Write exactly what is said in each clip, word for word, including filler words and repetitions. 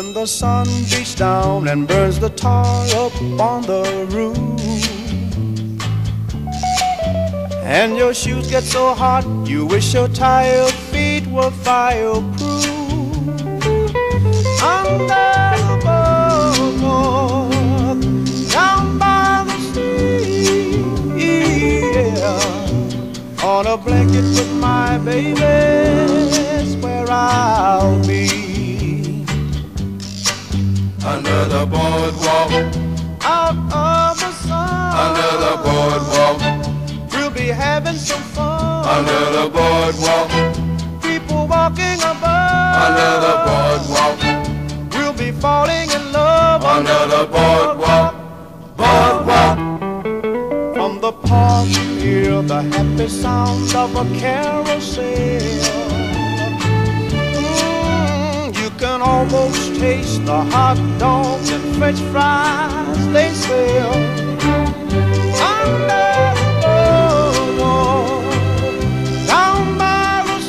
When the sun beats down and burns the tar up on the roof, and your shoes get so hot you wish your tired feet were fireproof. Under the boardwalk, down by the sea, yeah, on a blanket with my baby, that's where I'll be. Under the boardwalk, out of the sun, under the boardwalk, we'll be having some fun. under the boardwalk, People walking above, under the boardwalk, we'll be falling in love. under the boardwalk, boardwalk. From the park you hear the happy sound of a carousel. Mm, you can almost taste the hot dogs and French fries they sell. Under the boardwalk, down by the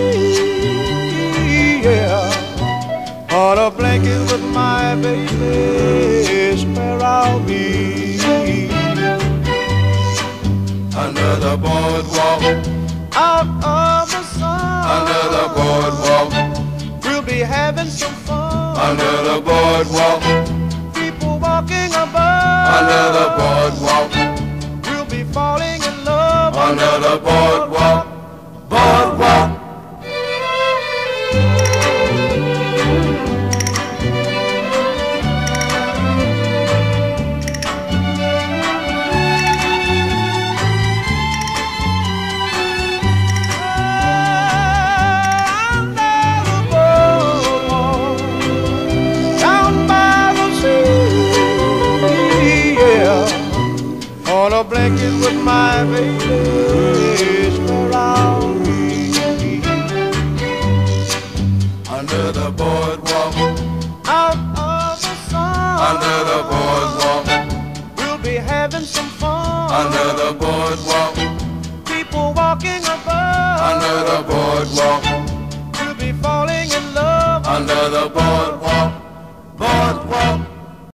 sea, yeah, on a blanket with my baby is where I'll be. Under the boardwalk, Out of the sun, under the boardwalk, we'll be having some fun. under the boardwalk, People walking above, under the boardwalk, we'll be falling in love. under the boardwalk, boardwalk. On a blanket with my baby is where I'll be. Under the boardwalk, Out of the sun, under the boardwalk, we'll be having some fun. under the boardwalk, People walking above, under the boardwalk, we'll be falling in love. under the boardwalk, boardwalk.